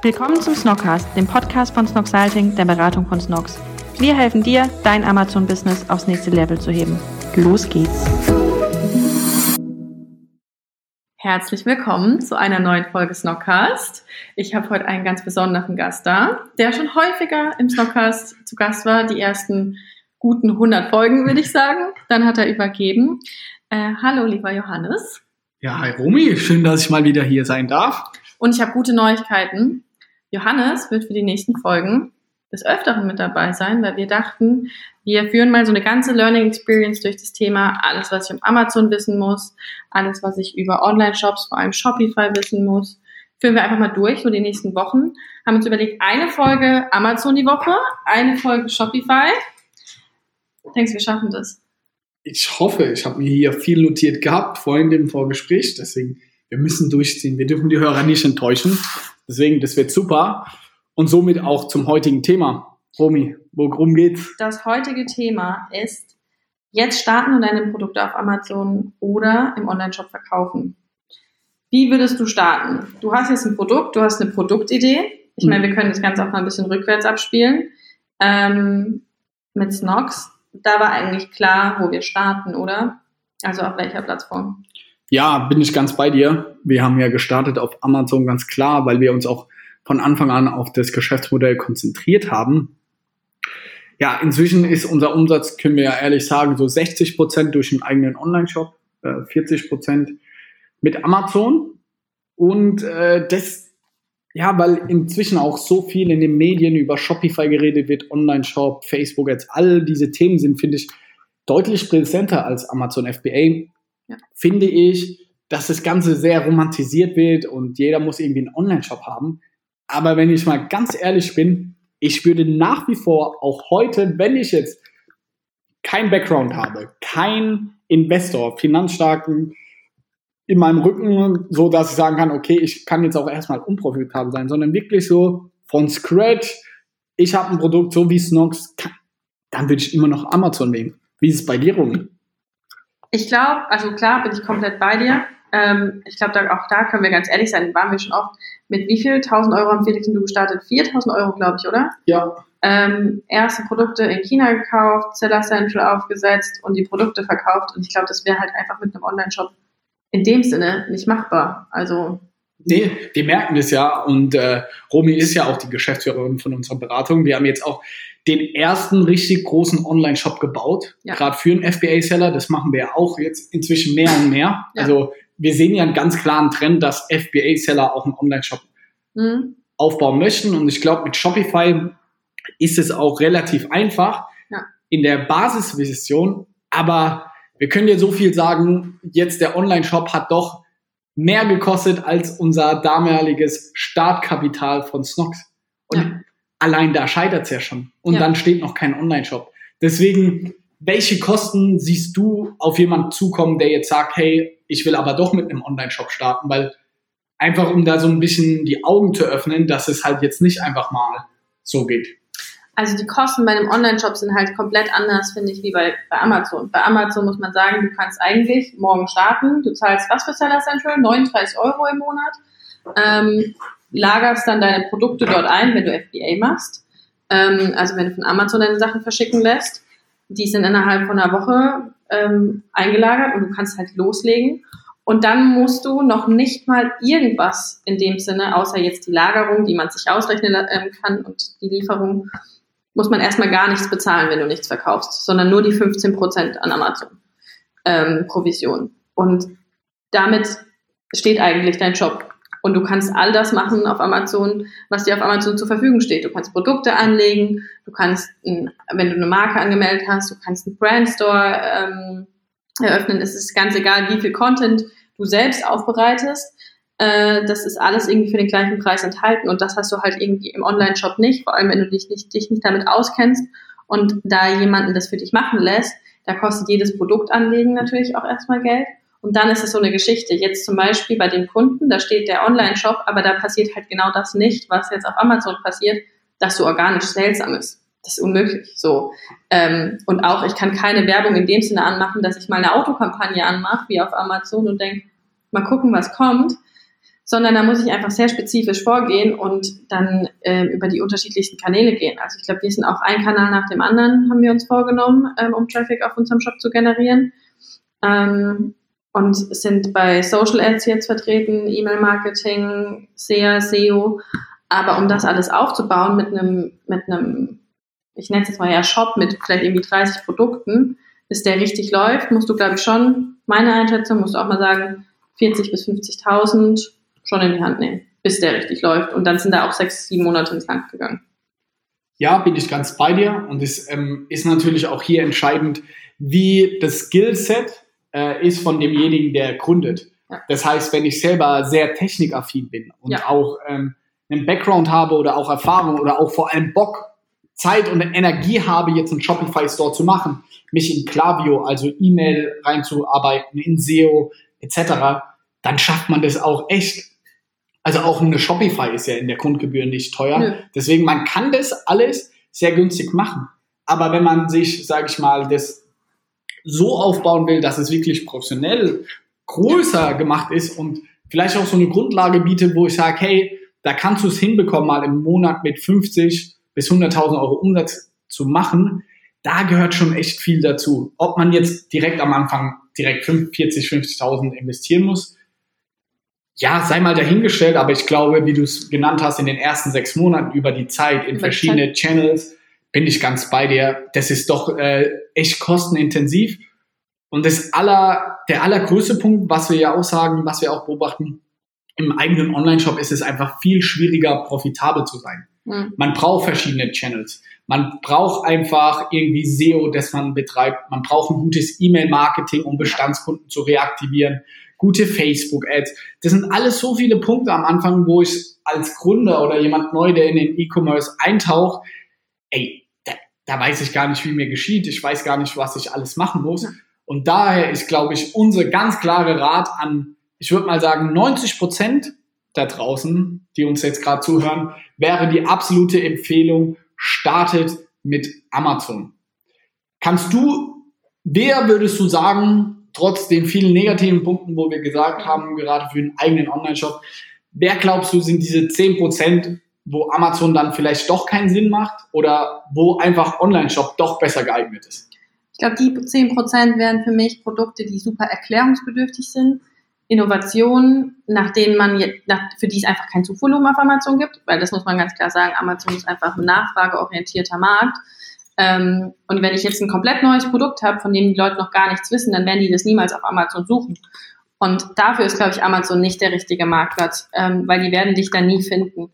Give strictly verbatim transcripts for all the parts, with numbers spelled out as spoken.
Willkommen zum Snockcast, dem Podcast von Snoxalting, der Beratung von Snox. Wir helfen dir, dein Amazon-Business aufs nächste Level zu heben. Los geht's! Herzlich willkommen zu einer neuen Folge Snockcast. Ich habe heute einen ganz besonderen Gast da, der schon häufiger im Snockcast zu Gast war, die ersten guten hundert Folgen, würde ich sagen. Dann hat er übergeben. Äh, hallo, lieber Johannes. Ja, hi Romy, schön, dass ich mal wieder hier sein darf. Und ich habe gute Neuigkeiten. Johannes wird für die nächsten Folgen des Öfteren mit dabei sein, weil wir dachten, wir führen mal so eine ganze Learning Experience durch das Thema, alles, was ich um Amazon wissen muss, alles, was ich über Online-Shops, vor allem Shopify wissen muss, führen wir einfach mal durch, so die nächsten Wochen. Haben uns überlegt, eine Folge Amazon die Woche, eine Folge Shopify. Denkst du, wir schaffen das? Ich hoffe, ich habe mir hier viel notiert gehabt, vorhin im Vorgespräch, deswegen, wir müssen durchziehen, wir dürfen die Hörer nicht enttäuschen, deswegen, das wird super. Und somit auch zum heutigen Thema. Romy, worum geht's? Das heutige Thema ist, jetzt starten und deine Produkte auf Amazon oder im Onlineshop verkaufen. Wie würdest du starten? Du hast jetzt ein Produkt, du hast eine Produktidee. Ich meine, wir können das Ganze auch mal ein bisschen rückwärts abspielen. Ähm, mit Snox, da war eigentlich klar, wo wir starten, oder? Also auf welcher Plattform? Ja, bin ich ganz bei dir. Wir haben ja gestartet auf Amazon, ganz klar, weil wir uns auch von Anfang an auf das Geschäftsmodell konzentriert haben. Ja, inzwischen ist unser Umsatz, können wir ja ehrlich sagen, so sechzig Prozent durch den eigenen Online-Shop, äh, vierzig Prozent mit Amazon. Und äh, das, ja, weil inzwischen auch so viel in den Medien über Shopify geredet wird, Online-Shop, Facebook, jetzt all diese Themen sind, finde ich, deutlich präsenter als Amazon F B A. Ja. Finde ich, dass das Ganze sehr romantisiert wird und jeder muss irgendwie einen Online-Shop haben. Aber wenn ich mal ganz ehrlich bin, ich würde nach wie vor auch heute, wenn ich jetzt kein Background habe, kein Investor, finanzstarken in meinem Rücken, so dass ich sagen kann, okay, ich kann jetzt auch erstmal unprofitabel sein, sondern wirklich so von Scratch, ich habe ein Produkt, so wie Snox, dann würde ich immer noch Amazon nehmen. Wie ist es bei dir, Romy? Ich glaube, also klar bin ich komplett bei dir. Ähm, ich glaube, da, auch da können wir ganz ehrlich sein, waren wir schon oft. Mit wie viel? tausend Euro haben Felix und du gestartet? viertausend Euro, glaube ich, oder? Ja. Ähm, erste Produkte in China gekauft, Seller Central aufgesetzt und die Produkte verkauft. Und ich glaube, das wäre halt einfach mit einem Online-Shop in dem Sinne nicht machbar. Also nee, wir merken das ja. Und äh, Romy ist ja auch die Geschäftsführerin von unserer Beratung. Wir haben jetzt auch den ersten richtig großen Online-Shop gebaut, ja. Gerade für einen F B A-Seller. Das machen wir ja auch jetzt inzwischen mehr und mehr. Ja. Also wir sehen ja einen ganz klaren Trend, dass F B A-Seller auch einen Online-Shop mhm. aufbauen möchten. Und ich glaube, mit Shopify ist es auch relativ einfach ja. in der Basisvision. Aber wir können dir so viel sagen, jetzt der Online-Shop hat doch mehr gekostet als unser damaliges Startkapital von Snox. Und ja. allein da scheitert es ja schon. Und ja. dann steht noch kein Online-Shop. Deswegen, welche Kosten siehst du auf jemanden zukommen, der jetzt sagt, hey, ich will aber doch mit einem Online-Shop starten, weil einfach, um da so ein bisschen die Augen zu öffnen, dass es halt jetzt nicht einfach mal so geht. Also die Kosten bei einem Online-Shop sind halt komplett anders, finde ich, wie bei, bei Amazon. Bei Amazon muss man sagen, du kannst eigentlich morgen starten, du zahlst was für Seller Central? neununddreißig Euro im Monat. Ähm, lagerst dann deine Produkte dort ein, wenn du F B A machst. Ähm, also wenn du von Amazon deine Sachen verschicken lässt. Die sind innerhalb von einer Woche ähm, eingelagert und du kannst halt loslegen. Und dann musst du noch nicht mal irgendwas in dem Sinne, außer jetzt die Lagerung, die man sich ausrechnen ähm, kann und die Lieferung, muss man erstmal gar nichts bezahlen, wenn du nichts verkaufst, sondern nur die fünfzehn Prozent an Amazon ähm, Provision. Und damit steht eigentlich dein Shop. Und du kannst all das machen auf Amazon, was dir auf Amazon zur Verfügung steht. Du kannst Produkte anlegen, du kannst, ein, wenn du eine Marke angemeldet hast, du kannst einen Brandstore ähm, eröffnen. Es ist ganz egal, wie viel Content du selbst aufbereitest. Äh, das ist alles irgendwie für den gleichen Preis enthalten. Und das hast du halt irgendwie im Online-Shop nicht, vor allem wenn du dich nicht, dich nicht damit auskennst und da jemanden das für dich machen lässt. Da kostet jedes Produkt anlegen natürlich auch erstmal Geld. Und dann ist es so eine Geschichte. Jetzt zum Beispiel bei den Kunden, da steht der Online-Shop, aber da passiert halt genau das nicht, was jetzt auf Amazon passiert, dass du organisch seltsam ist. Das ist unmöglich. So. Ähm, und auch, ich kann keine Werbung in dem Sinne anmachen, dass ich mal eine Autokampagne anmache, wie auf Amazon und denke, mal gucken, was kommt. sondern da muss ich einfach sehr spezifisch vorgehen und dann äh, über die unterschiedlichsten Kanäle gehen. Also ich glaube, wir sind auch ein Kanal nach dem anderen, haben wir uns vorgenommen, ähm, um Traffic auf unserem Shop zu generieren. Ähm, und sind bei Social Ads jetzt vertreten, E-Mail-Marketing, S E A, S E O. Aber um das alles aufzubauen mit einem, mit einem, ich nenne es jetzt mal ja Shop mit vielleicht irgendwie dreißig Produkten, bis der richtig läuft, musst du, glaube ich, schon, meine Einschätzung, musst du auch mal sagen, vierzig bis fünfzigtausend schon in die Hand nehmen, bis der richtig läuft. Und dann sind da auch sechs, sieben Monate ins Land gegangen. Ja, bin ich ganz bei dir. Und es ähm, ist natürlich auch hier entscheidend, wie das Skillset äh, ist von demjenigen, der gründet. Ja. Das heißt, wenn ich selber sehr technikaffin bin und ja. auch ähm, einen Background habe oder auch Erfahrung oder auch vor allem Bock, Zeit und Energie habe, jetzt einen Shopify-Store zu machen, mich in Klaviyo, also E-Mail reinzuarbeiten, in S E O et cetera, dann schafft man das auch echt. Also auch eine Shopify ist ja in der Grundgebühr nicht teuer. Nö. Deswegen, man kann das alles sehr günstig machen. Aber wenn man sich, sage ich mal, das so aufbauen will, dass es wirklich professionell größer gemacht ist und vielleicht auch so eine Grundlage bietet, wo ich sage, hey, da kannst du es hinbekommen, mal im Monat mit fünfzig bis hunderttausend Euro Umsatz zu machen, da gehört schon echt viel dazu. Ob man jetzt direkt am Anfang direkt vierzig, fünfzigtausend investieren muss, ja, sei mal dahingestellt, aber ich glaube, wie du es genannt hast, in den ersten sechs Monaten über die Zeit in verschiedene Channels, bin ich ganz bei dir. Das ist doch äh, echt kostenintensiv. Und das aller, der allergrößte Punkt, was wir ja auch sagen, was wir auch beobachten, im eigenen Online-Shop ist es einfach viel schwieriger, profitabel zu sein. Mhm. Man braucht verschiedene Channels. Man braucht einfach irgendwie S E O, das man betreibt. Man braucht ein gutes E-Mail-Marketing, um Bestandskunden zu reaktivieren. Gute Facebook-Ads. Das sind alles so viele Punkte am Anfang, wo ich als Gründer oder jemand neu, der in den E-Commerce eintaucht, ey, da, da weiß ich gar nicht, wie mir geschieht. Ich weiß gar nicht, was ich alles machen muss. Mhm. Und daher ist, glaube ich, unser ganz klare Rat an, ich würde mal sagen, neunzig Prozent da draußen, die uns jetzt gerade zuhören, wäre die absolute Empfehlung, startet mit Amazon. Kannst du, wer würdest du sagen, trotz den vielen negativen Punkten, wo wir gesagt haben, gerade für einen eigenen Online-Shop, wer glaubst du, sind diese zehn Prozent, wo Amazon dann vielleicht doch keinen Sinn macht oder wo einfach Online-Shop doch besser geeignet ist? Ich glaube, die zehn Prozent wären für mich Produkte, die super erklärungsbedürftig sind, Innovationen, nach denen man jetzt, nach, für die es einfach kein Suchvolumen auf Amazon gibt, weil das muss man ganz klar sagen, Amazon ist einfach ein nachfrageorientierter Markt. Ähm, und wenn ich jetzt ein komplett neues Produkt habe, von dem die Leute noch gar nichts wissen, dann werden die das niemals auf Amazon suchen. Und dafür ist, glaube ich, Amazon nicht der richtige Marktplatz, ähm, weil die werden dich dann nie finden.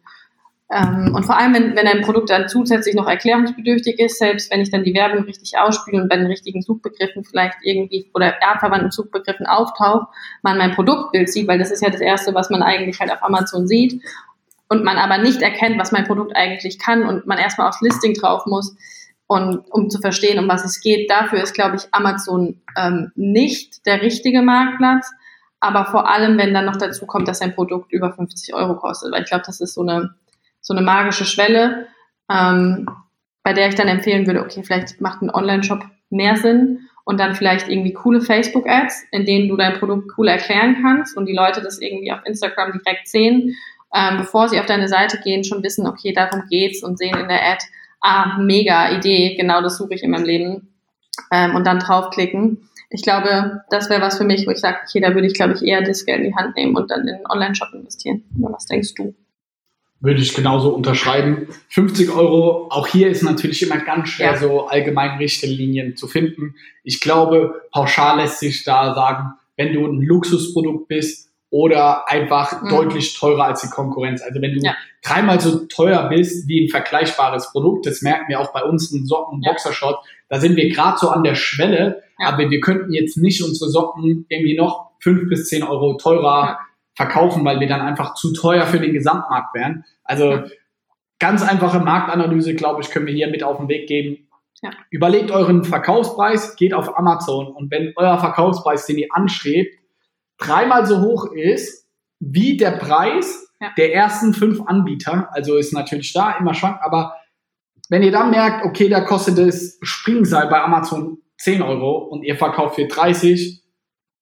Ähm, und vor allem, wenn, wenn ein Produkt dann zusätzlich noch erklärungsbedürftig ist, selbst wenn ich dann die Werbung richtig ausspiele und bei den richtigen Suchbegriffen vielleicht irgendwie oder artverwandten Suchbegriffen auftaucht, man mein Produktbild sieht, weil das ist ja das Erste, was man eigentlich halt auf Amazon sieht und man aber nicht erkennt, was mein Produkt eigentlich kann und man erstmal aufs Listing drauf muss, und um zu verstehen, um was es geht. Dafür ist, glaube ich, Amazon ähm, nicht der richtige Marktplatz, aber vor allem, wenn dann noch dazu kommt, dass ein Produkt über fünfzig Euro kostet, weil ich glaube, das ist so eine so eine magische Schwelle, ähm, bei der ich dann empfehlen würde, okay, vielleicht macht ein Online-Shop mehr Sinn und dann vielleicht irgendwie coole Facebook-Ads, in denen du dein Produkt cool erklären kannst und die Leute das irgendwie auf Instagram direkt sehen, ähm, bevor sie auf deine Seite gehen, schon wissen, okay, darum geht's und sehen in der Ad, ah, mega Idee, genau das suche ich in meinem Leben, ähm, und dann draufklicken. Ich glaube, das wäre was für mich, wo ich sage, okay, da würde ich, glaube ich, eher das Geld in die Hand nehmen und dann in einen Online-Shop investieren. Was denkst du? Würde ich genauso unterschreiben. fünfzig Euro, auch hier ist natürlich immer ganz schwer, ja. so allgemein Richtlinien zu finden. Ich glaube, pauschal lässt sich da sagen, wenn du ein Luxusprodukt bist oder einfach mhm. deutlich teurer als die Konkurrenz. Also wenn du ja. dreimal so teuer bist wie ein vergleichbares Produkt, das merken wir auch bei uns in Socken, ja. Boxershort, da sind wir gerade so an der Schwelle, ja. aber wir könnten jetzt nicht unsere Socken irgendwie noch fünf bis zehn Euro teurer ja. verkaufen, weil wir dann einfach zu teuer für den Gesamtmarkt wären. Also ja. ganz einfache Marktanalyse, glaube ich, können wir hier mit auf den Weg geben. Ja. Überlegt euren Verkaufspreis, geht auf Amazon und wenn euer Verkaufspreis, den ihr anstrebt, dreimal so hoch ist wie der Preis ja. der ersten fünf Anbieter, also ist natürlich da immer schwank, aber wenn ihr dann merkt, okay, da kostet das Springseil bei Amazon zehn Euro und ihr verkauft für dreißig,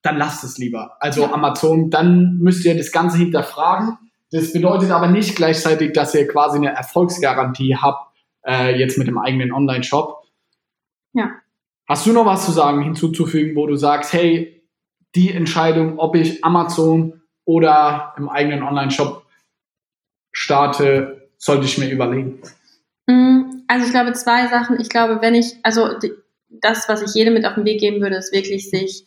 dann lasst es lieber. Also Amazon, dann müsst ihr das Ganze hinterfragen. Das bedeutet aber nicht gleichzeitig, dass ihr quasi eine Erfolgsgarantie habt, äh, jetzt mit dem eigenen Online-Shop. Ja. Hast du noch was zu sagen, hinzuzufügen, wo du sagst, hey, die Entscheidung, ob ich Amazon oder im eigenen Online-Shop starte, sollte ich mir überlegen? Also ich glaube zwei Sachen. Ich glaube, wenn ich, also die, das, was ich jedem mit auf den Weg geben würde, ist wirklich sich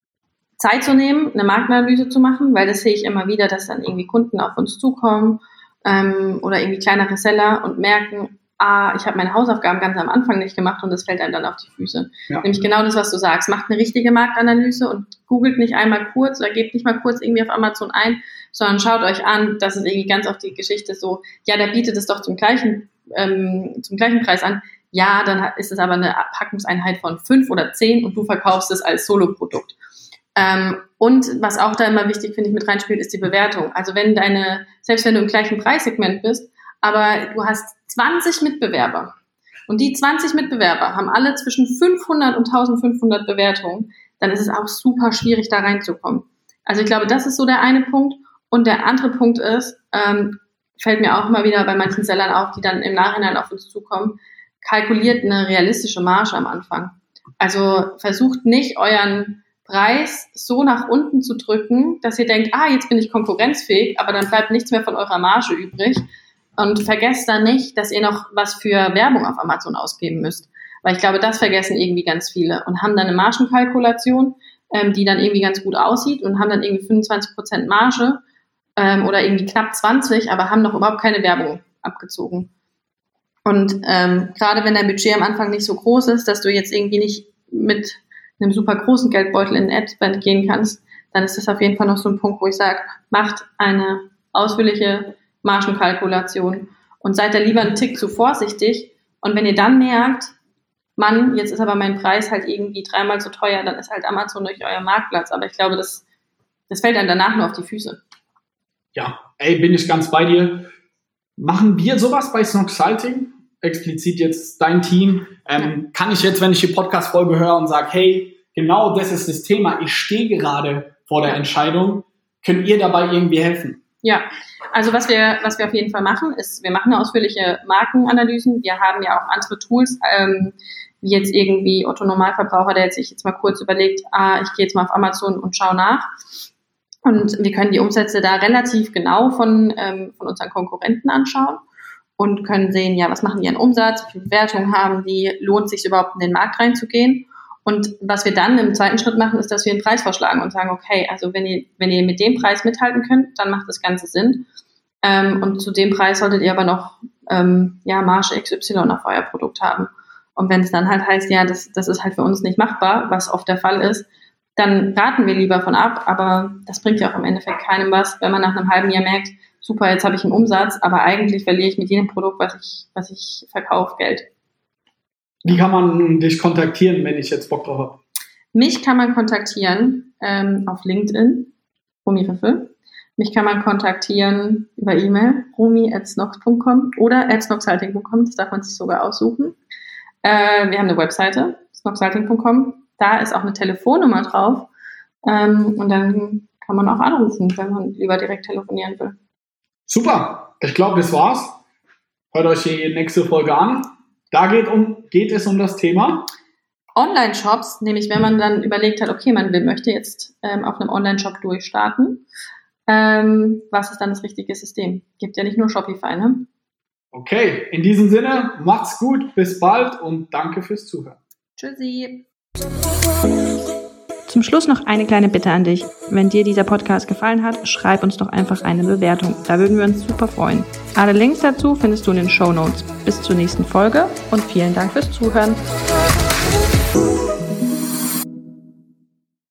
Zeit zu nehmen, eine Marktanalyse zu machen, weil das sehe ich immer wieder, dass dann irgendwie Kunden auf uns zukommen ähm, oder irgendwie kleinere Seller und merken, ah, ich habe meine Hausaufgaben ganz am Anfang nicht gemacht und das fällt einem dann auf die Füße. Ja. Nämlich genau das, was du sagst. Macht eine richtige Marktanalyse und googelt nicht einmal kurz oder gebt nicht mal kurz irgendwie auf Amazon ein, sondern schaut euch an, das ist irgendwie ganz oft die Geschichte so, ja, der bietet es doch zum gleichen, ähm, zum gleichen Preis an. Ja, dann ist es aber eine Packungseinheit von fünf oder zehn und du verkaufst es als Solo-Produkt. Ähm, und was auch da immer wichtig, finde ich, mit reinspielt, ist die Bewertung. Also wenn deine, selbst wenn du im gleichen Preissegment bist, aber du hast zwanzig Mitbewerber und die zwanzig Mitbewerber haben alle zwischen fünfhundert und eintausendfünfhundert Bewertungen, dann ist es auch super schwierig, da reinzukommen. Also ich glaube, das ist so der eine Punkt. Und der andere Punkt ist, ähm, fällt mir auch immer wieder bei manchen Sellern auf, die dann im Nachhinein auf uns zukommen, kalkuliert eine realistische Marge am Anfang. Also versucht nicht, euren Preis so nach unten zu drücken, dass ihr denkt, ah, jetzt bin ich konkurrenzfähig, aber dann bleibt nichts mehr von eurer Marge übrig. Und vergesst dann nicht, dass ihr noch was für Werbung auf Amazon ausgeben müsst. Weil ich glaube, das vergessen irgendwie ganz viele und haben dann eine Margenkalkulation, ähm, die dann irgendwie ganz gut aussieht und haben dann irgendwie fünfundzwanzig Prozent Marge ähm, oder irgendwie knapp zwanzig, aber haben noch überhaupt keine Werbung abgezogen. Und ähm, gerade wenn dein Budget am Anfang nicht so groß ist, dass du jetzt irgendwie nicht mit einem super großen Geldbeutel in Adspend gehen kannst, dann ist das auf jeden Fall noch so ein Punkt, wo ich sage, macht eine ausführliche Margenkalkulation und seid da lieber einen Tick zu vorsichtig. Und wenn ihr dann merkt, Mann, jetzt ist aber mein Preis halt irgendwie dreimal so teuer, dann ist halt Amazon durch euer Marktplatz. Aber ich glaube, das, das fällt dann danach nur auf die Füße. Ja, ey, bin ich ganz bei dir. Machen wir sowas bei Snoxalting? Explizit jetzt dein Team. Ähm, ja. Kann ich jetzt, wenn ich die Podcast-Folge höre und sage, hey, genau das ist das Thema, ich stehe gerade vor der Entscheidung, könnt ihr dabei irgendwie helfen? Ja, also was wir, was wir auf jeden Fall machen, ist, wir machen eine ausführliche Markenanalysen. Wir haben ja auch andere Tools, ähm, wie jetzt irgendwie Otto Normalverbraucher, der jetzt sich jetzt mal kurz überlegt, ah, ich gehe jetzt mal auf Amazon und schaue nach. Und wir können die Umsätze da relativ genau von, ähm, von unseren Konkurrenten anschauen und können sehen, ja, was machen die an Umsatz, wie viele Bewertungen haben die, lohnt es sich überhaupt in den Markt reinzugehen. Und was wir dann im zweiten Schritt machen, ist, dass wir einen Preis vorschlagen und sagen, okay, also wenn ihr, wenn ihr mit dem Preis mithalten könnt, dann macht das Ganze Sinn. Ähm, und zu dem Preis solltet ihr aber noch ähm, ja, Marge X Y auf euer Produkt haben. Und wenn es dann halt heißt, ja, das, das ist halt für uns nicht machbar, was oft der Fall ist, dann raten wir lieber von ab. Aber das bringt ja auch im Endeffekt keinem was, wenn man nach einem halben Jahr merkt, super, jetzt habe ich einen Umsatz, aber eigentlich verliere ich mit jedem Produkt, was ich, was ich verkaufe, Geld. Wie kann man dich kontaktieren, wenn ich jetzt Bock drauf habe? Mich kann man kontaktieren ähm, auf LinkedIn, Romy Riffel. Mich kann man kontaktieren über E-Mail, romy at snox punkt com oder at snoxalting punkt com, das darf man sich sogar aussuchen. Äh, wir haben eine Webseite, snoxalting punkt com, da ist auch eine Telefonnummer drauf ähm, und dann kann man auch anrufen, wenn man lieber direkt telefonieren will. Super, ich glaube, das war's. Hört euch die nächste Folge an. Da geht, um, geht es um das Thema Online-Shops, nämlich wenn man dann überlegt hat, okay, man will, möchte jetzt ähm, auf einem Online-Shop durchstarten. Ähm, was ist dann das richtige System? Gibt ja nicht nur Shopify, ne? Okay, in diesem Sinne, macht's gut, bis bald und danke fürs Zuhören. Tschüssi. Zum Schluss noch eine kleine Bitte an dich. Wenn dir dieser Podcast gefallen hat, schreib uns doch einfach eine Bewertung. Da würden wir uns super freuen. Alle Links dazu findest du in den Shownotes. Bis zur nächsten Folge und vielen Dank fürs Zuhören.